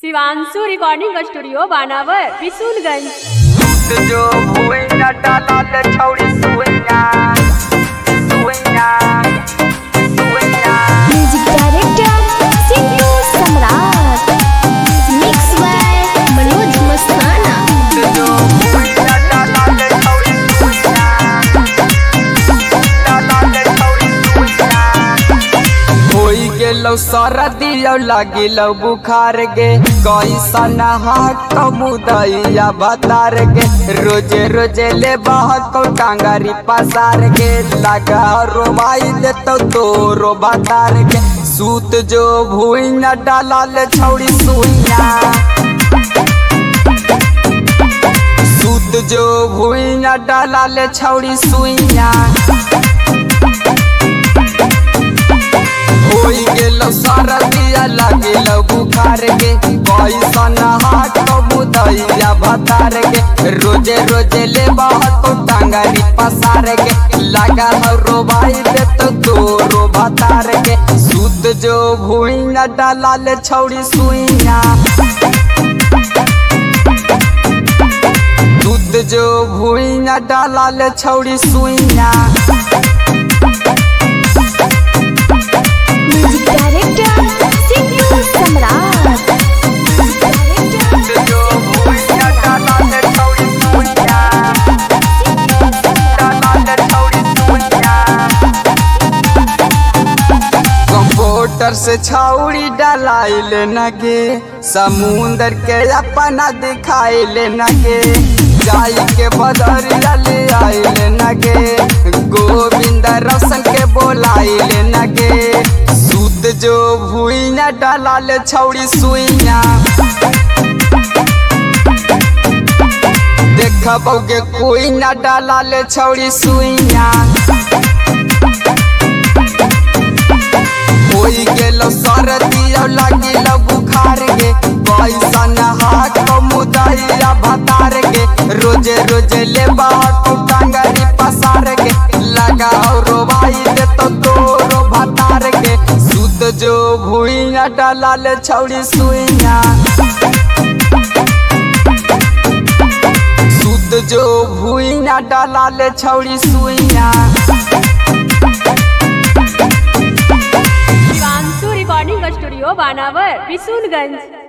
Shivanshu recording studio बानावर बिशुनगंज। जो भुइया डालल छौड़ी सुइया सुइया सुइया। Music director Sidhu Samrat, mix by Manoj Mastana. जो भुइया डालल छौड़ी सुइया डालल छौड़ी सुइया। होई गेलौ सरदियौ लागिलौ बुखार गे कैसन हाथ मुदैया बतार गे। रोजे रोजे ले बहकौ टांगरी पसार गे लगा रोमाई देतौ तोरो बतार गे। सूत जो भुइया डालल छौड़ी सुइया सूत जो भुइया डालल छौड़ी सुइया। होई गेलौ सरदिया लागिलौ बुखार गे कैसन हाथ मुदैया भतार गे। रोजे रोजे ले बहकौ टांगरी पसार गे लगा रोबाई देतौ तोरो भतार गे। सूत जो भुइया डालल छौड़ी सुइया दूध जो भुइया डालल छौड़ी सुइया। म्यूजिक डायरेक्टर सिद्धू सम्राट, जो भुइया डालल छौड़ी सुइया डालल छौड़ी सुइया। कंप्यूटर से छौड़ी डालाइल नगे समुंदर के अपना दिखाइल नगे। जाई के बदरिया ले आइल नगे गोविंद रोशन के बोलाइल नगे। सूत जो भुइया डालल छौड़ी सुइया देखबौगे कोई न डालल छौड़ी सुइया। होई गेलौ सरदियौ लागिलौ बुखार गे कैसन हाथ मुदैया भतार गे। रोजे रोजे ले बहकौ टांगरी पसार गे लगा रोबाई देतौ तोरो भतार गे। सूत जो भुइया डालल छौड़ी सुइया सूत जो भुइया डालल छौड़ी सुइया। शिवांशु रिकॉर्डिंग स्टूडियो बानावर बिशुनगंज।